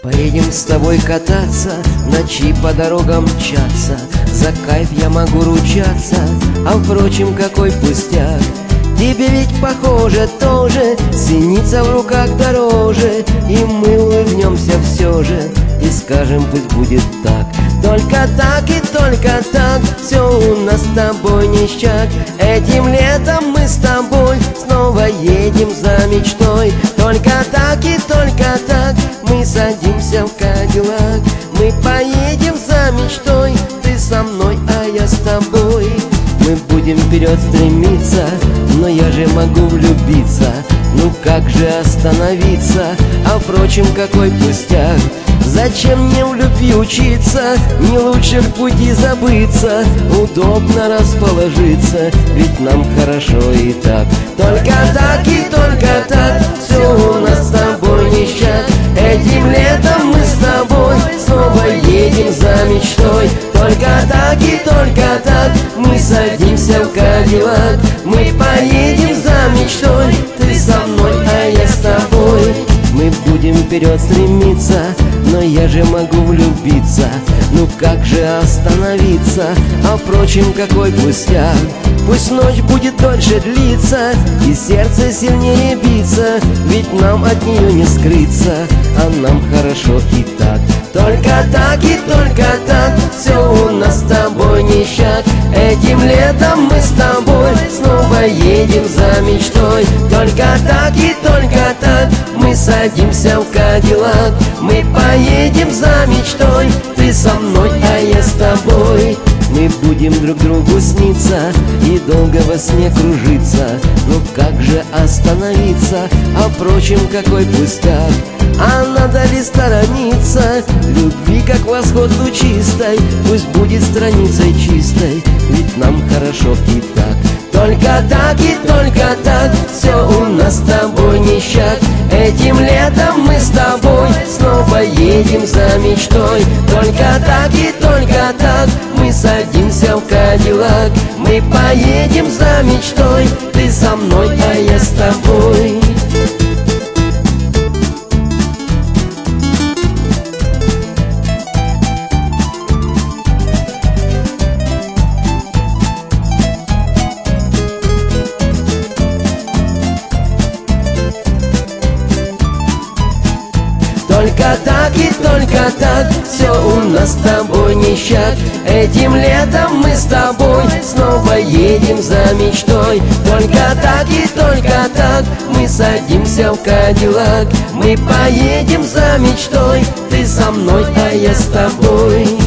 Поедем с тобой кататься, ночи по дорогам мчаться. За кайф я могу ручаться, а впрочем, какой пустяк. Тебе ведь похоже тоже, синица в руках дороже. И мы улыбнемся все же и скажем, пусть будет так. Только так и только так, все у нас с тобой ништяк. Этим летом мы с тобой снова едем за мечтой. Только так и только так мы садимся в Кадиллак. Мы поедем за мечтой, ты со мной, а я с тобой. Мы будем вперед стремиться, но я же могу влюбиться. Ну как же остановиться, а впрочем, какой пустяк. Зачем мне в любви учиться, не лучше в пути забыться. Удобно расположиться, ведь нам хорошо и так. Только так и только так, все у нас с тобой ништяк. Этим летом мы с тобой снова едем за мечтой. Только так и только так мы садимся в Кадиллак. Мы поедем за мечтой, ты со мной, а я с тобой. Мы будем вперед стремиться, но я же могу влюбиться. Ну как же остановиться, а впрочем, какой пустяк. Пусть ночь будет дольше длиться и сердце сильнее биться, ведь нам от нее не скрыться, а нам хорошо и так. Только так и только так, все у нас с тобой ништяк. Этим летом мы с тобой снова едем за мечтой. Только так и только так мы садимся в Кадиллак. Мы поедем за мечтой, ты со мной, а я с тобой. Мы будем друг другу сниться и долго во сне кружиться. Ну как же остановиться, а впрочем, какой пустяк. А надо ли сторониться любви, как восход лучистой? Пусть будет страницей чистой, ведь нам хорошо и так. Только так и только так, все у нас с тобой ништяк. Этим летом мы с тобой снова едем за мечтой. Только так и только так мы садимся в Кадиллак. Мы поедем за мечтой, ты со мной, а я с тобой. Только так и только так, все у нас с тобой ништяк. Этим летом мы с тобой снова едем за мечтой. Только так и только так мы садимся в Кадиллак. Мы поедем за мечтой, ты со мной, а я с тобой.